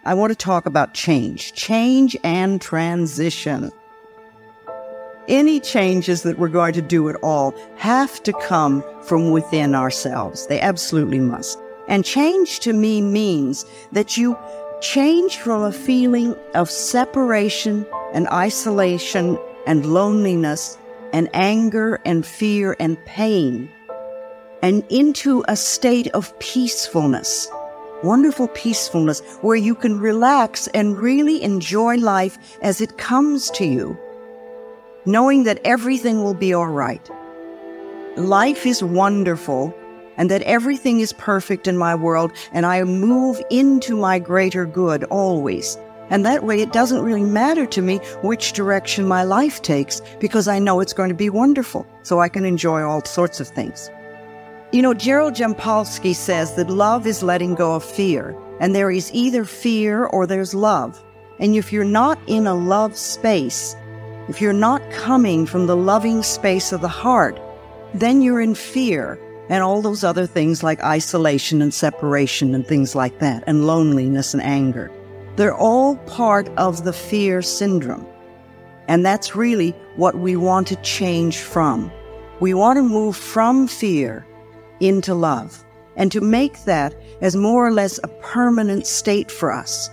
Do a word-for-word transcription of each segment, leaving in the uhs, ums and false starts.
I want to talk about change, change and transition. Any changes that we're going to do at all have to come from within ourselves. They absolutely must. And change to me means that you change from a feeling of separation and isolation and loneliness and anger and fear and pain and into a state of peacefulness, wonderful peacefulness, where you can relax and really enjoy life as it comes to you, knowing that everything will be all right. Life is wonderful, and that everything is perfect in my world, and I move into my greater good always. And that way it doesn't really matter to me which direction my life takes, because I know it's going to be wonderful, so I can enjoy all sorts of things. You know, Gerald Jampolsky says that love is letting go of fear, and there is either fear or there's love. And if you're not in a love space, if you're not coming from the loving space of the heart, then you're in fear and all those other things like isolation and separation and things like that, and loneliness and anger. They're all part of the fear syndrome. And that's really what we want to change from. We want to move from fear into love, and to make that as more or less a permanent state for us.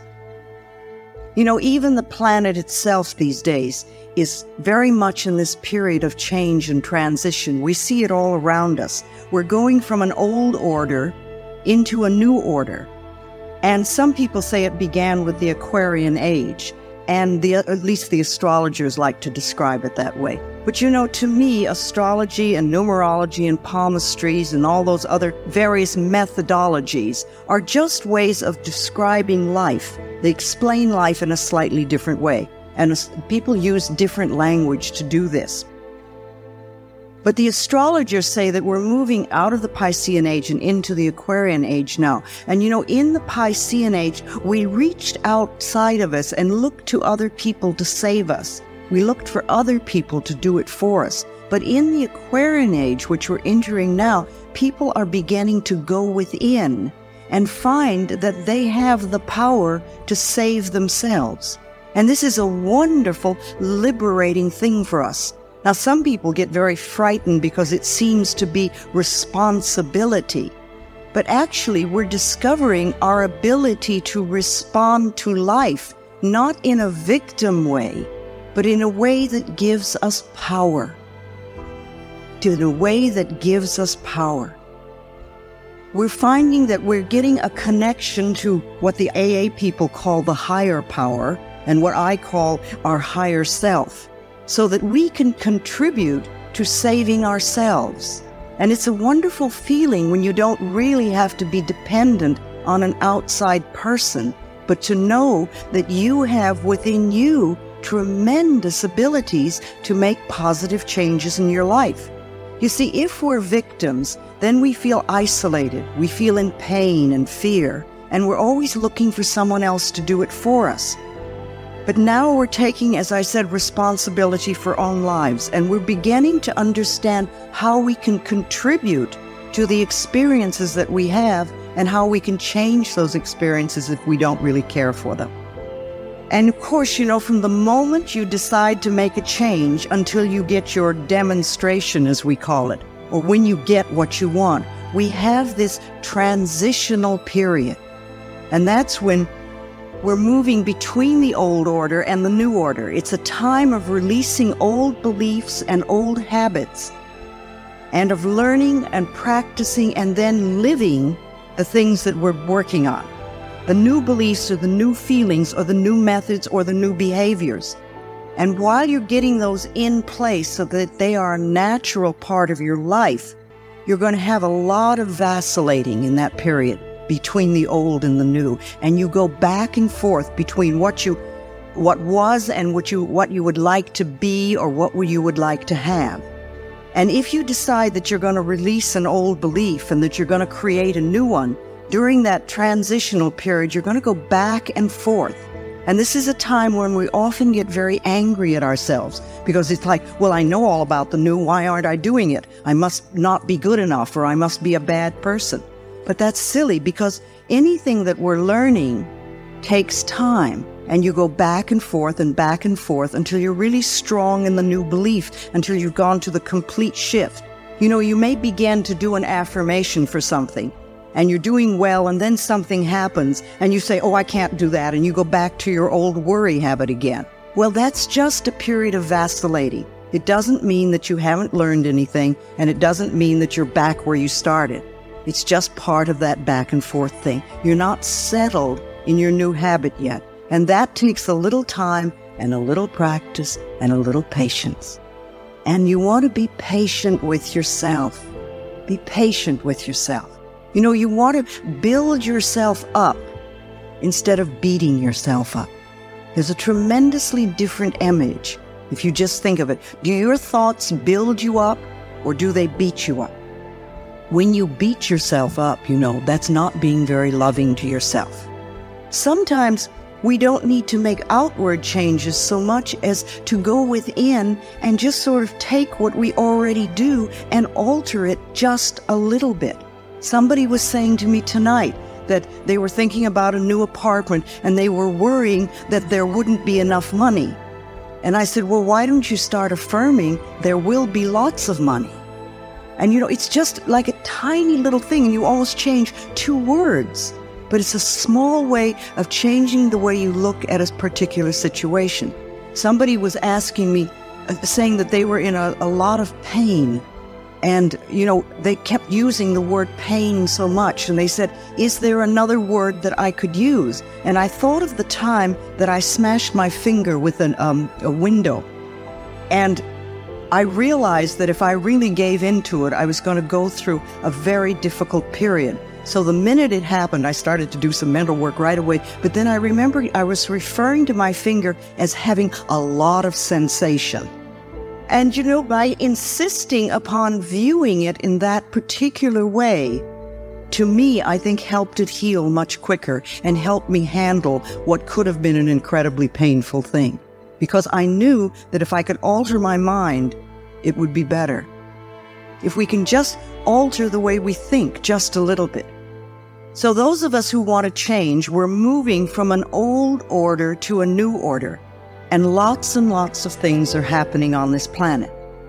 You know, even the planet itself these days is very much in this period of change and transition. We see it all around us. We're going from an old order into a new order. And some people say it began with the Aquarian age, and the, at least the astrologers like to describe it that way. But you know, to me, astrology and numerology and palmistries and all those other various methodologies are just ways of describing life. They explain life in a slightly different way, and people use different language to do this. But the astrologers say that we're moving out of the Piscean age and into the Aquarian age now. And you know, in the Piscean age, we reached outside of us and looked to other people to save us. We looked for other people to do it for us. But in the Aquarian age, which we're entering now, people are beginning to go within and find that they have the power to save themselves. And this is a wonderful, liberating thing for us. Now, some people get very frightened because it seems to be responsibility. But actually, we're discovering our ability to respond to life, not in a victim way, but in a way that gives us power. In a way that gives us power. We're finding that we're getting a connection to what the A A people call the higher power and what I call our higher self, so that we can contribute to saving ourselves. And it's a wonderful feeling when you don't really have to be dependent on an outside person, but to know that you have within you tremendous abilities to make positive changes in your life. You see, if we're victims, then we feel isolated, we feel in pain and fear, and we're always looking for someone else to do it for us. But now we're taking, as I said, responsibility for our own lives, and we're beginning to understand how we can contribute to the experiences that we have and how we can change those experiences if we don't really care for them. And of course, you know, from the moment you decide to make a change until you get your demonstration, as we call it, or when you get what you want, we have this transitional period. And that's when we're moving between the old order and the new order. It's a time of releasing old beliefs and old habits, and of learning and practicing and then living the things that we're working on. The new beliefs or the new feelings or the new methods or the new behaviors. And while you're getting those in place so that they are a natural part of your life, you're going to have a lot of vacillating in that period between the old and the new. And you go back and forth between what you, what was and what you, what you would like to be or what you would like to have. And if you decide that you're going to release an old belief and that you're going to create a new one, during that transitional period, you're going to go back and forth. And this is a time when we often get very angry at ourselves because it's like, well, I know all about the new. Why aren't I doing it? I must not be good enough, or I must be a bad person. But that's silly, because anything that we're learning takes time. And you go back and forth and back and forth until you're really strong in the new belief, until you've gone to the complete shift. You know, you may begin to do an affirmation for something, and you're doing well, and then something happens, and you say, oh, I can't do that, and you go back to your old worry habit again. Well, that's just a period of vacillating. It doesn't mean that you haven't learned anything, and it doesn't mean that you're back where you started. It's just part of that back and forth thing. You're not settled in your new habit yet. And that takes a little time and a little practice and a little patience. And you want to be patient with yourself. Be patient with yourself. You know, you want to build yourself up instead of beating yourself up. There's a tremendously different image if you just think of it. Do your thoughts build you up or do they beat you up? When you beat yourself up, you know, that's not being very loving to yourself. Sometimes we don't need to make outward changes so much as to go within and just sort of take what we already do and alter it just a little bit. Somebody was saying to me tonight that they were thinking about a new apartment and they were worrying that there wouldn't be enough money. And I said, well, why don't you start affirming there will be lots of money? And you know, it's just like a tiny little thing, and you almost change two words. But it's a small way of changing the way you look at a particular situation. Somebody was asking me, uh, saying that they were in a, a lot of pain. And, you know, they kept using the word pain so much. And they said, is there another word that I could use? And I thought of the time that I smashed my finger with an, um, a window. And I realized that if I really gave into it, I was going to go through a very difficult period. So the minute it happened, I started to do some mental work right away. But then I remembered I was referring to my finger as having a lot of sensation. And, you know, by insisting upon viewing it in that particular way, to me, I think helped it heal much quicker and helped me handle what could have been an incredibly painful thing. Because I knew that if I could alter my mind, it would be better. If we can just alter the way we think just a little bit. So those of us who want to change, we're moving from an old order to a new order. And lots and lots of things are happening on this planet.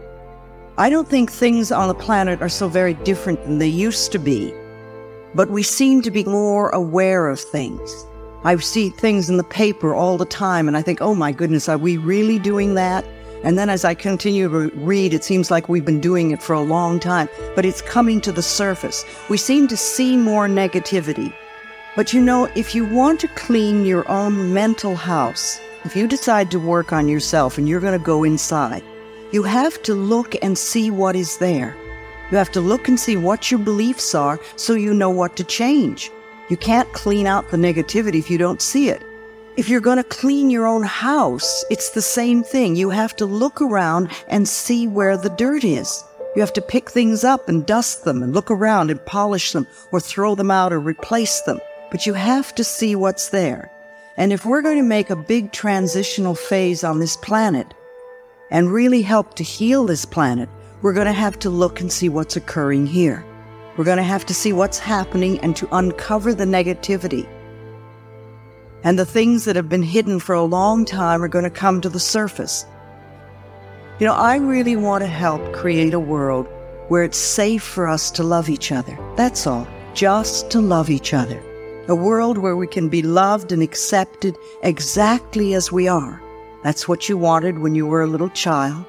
I don't think things on the planet are so very different than they used to be, but we seem to be more aware of things. I see things in the paper all the time, and I think, oh my goodness, are we really doing that? And then as I continue to read, it seems like we've been doing it for a long time, but it's coming to the surface. We seem to see more negativity. But you know, if you want to clean your own mental house, if you decide to work on yourself and you're going to go inside, you have to look and see what is there. You have to look and see what your beliefs are so you know what to change. You can't clean out the negativity if you don't see it. If you're going to clean your own house, it's the same thing. You have to look around and see where the dirt is. You have to pick things up and dust them and look around and polish them or throw them out or replace them. But you have to see what's there. And if we're going to make a big transitional phase on this planet and really help to heal this planet, we're going to have to look and see what's occurring here. We're going to have to see what's happening and to uncover the negativity. And the things that have been hidden for a long time are going to come to the surface. You know, I really want to help create a world where it's safe for us to love each other. That's all. Just to love each other. A world where we can be loved and accepted exactly as we are. That's what you wanted when you were a little child.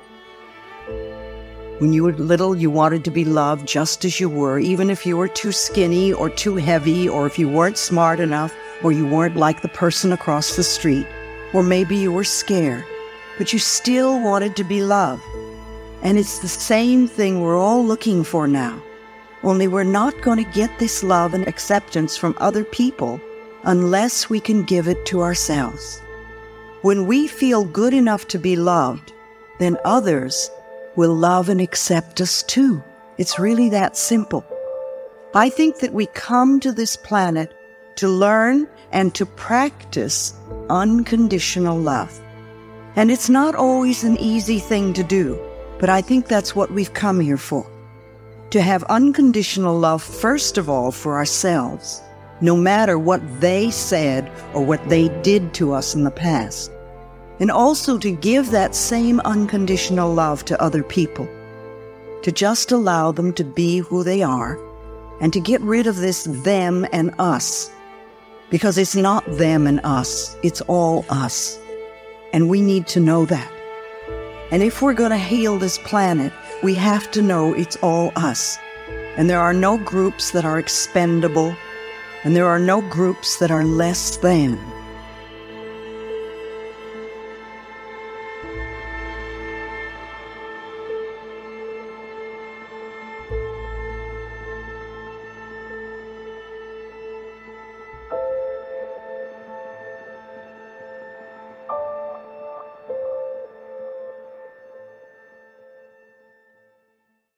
When you were little, you wanted to be loved just as you were, even if you were too skinny or too heavy, or if you weren't smart enough, or you weren't like the person across the street, or maybe you were scared, but you still wanted to be loved. And it's the same thing we're all looking for now. Only we're not going to get this love and acceptance from other people unless we can give it to ourselves. When we feel good enough to be loved, then others will love and accept us too. It's really that simple. I think that we come to this planet to learn and to practice unconditional love. And it's not always an easy thing to do, but I think that's what we've come here for. To have unconditional love, first of all, for ourselves, no matter what they said or what they did to us in the past. And also to give that same unconditional love to other people, to just allow them to be who they are, and to get rid of this them and us, because it's not them and us, it's all us. And we need to know that. And if we're going to heal this planet, we have to know it's all us. And there are no groups that are expendable, and there are no groups that are less than.